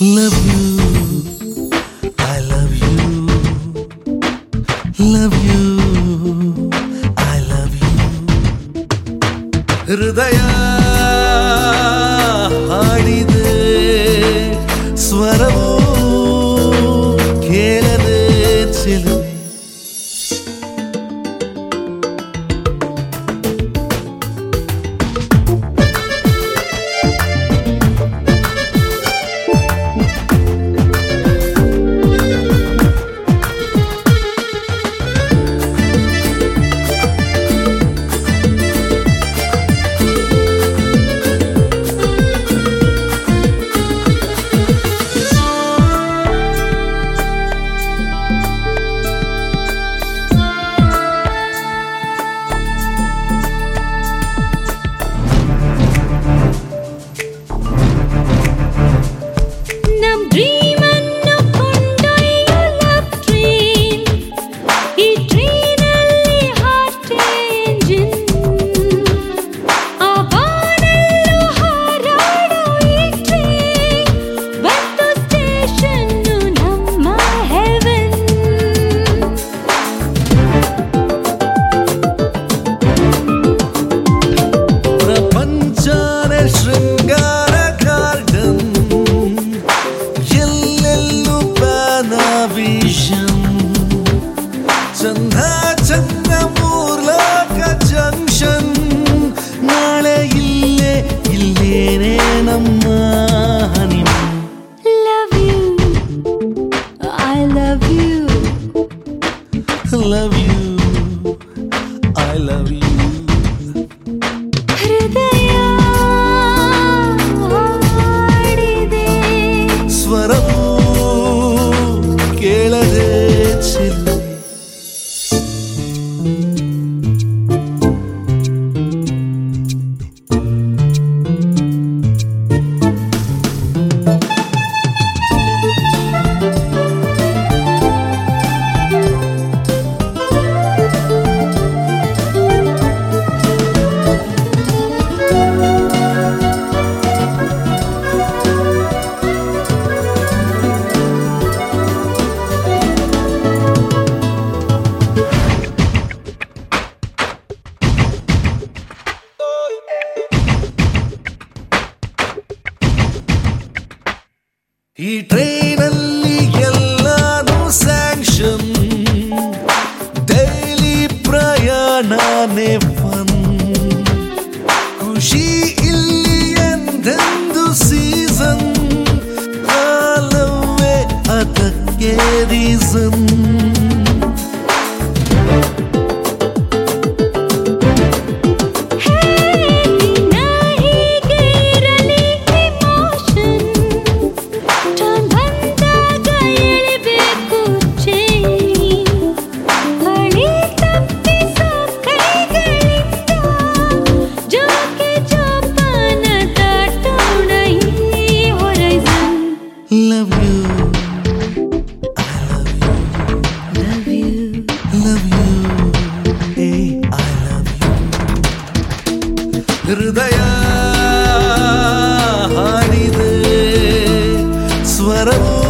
Love you, I love you. Love you, I love you. ಹೃದಯ ಹಾಡಿದೆ ಸ್ವರವು ಕೇಳದೆ ಚೆಲುವೆ. ಚಂದ ಚಂದ ಮೂರ್ಲೋಕ ಜಂಕ್ಷನ್ ನಾಳೆ ಇಲ್ಲೇನೆ ನಮ್ಮ honeymoon. Love you, I love you. Love you, I love you. ಹೃದಯ ಹಾಡಿದೆ ಸ್ವರವು ಕೇಳದೆ ಚೆಲುವೆ. ಈ ಟ್ರೈನಲ್ಲಿ ಎಲ್ಲಾನು ಸ್ಯಾಂಕ್ಷನ್, ಡೈಲಿ ಪ್ರಯಾಣನೇ ಫನ್. ಖುಷಿ ಇಲ್ಲಿ ಎಂದೆಂದು ಸೀಸನ್, ಕಾಲವೇ ಅದಕ್ಕೆ reason. Love you, I love you. Love you, Love you, hey, I love you. ಹೃದಯ ಹಾಡಿದೆ ಸ್ವರವು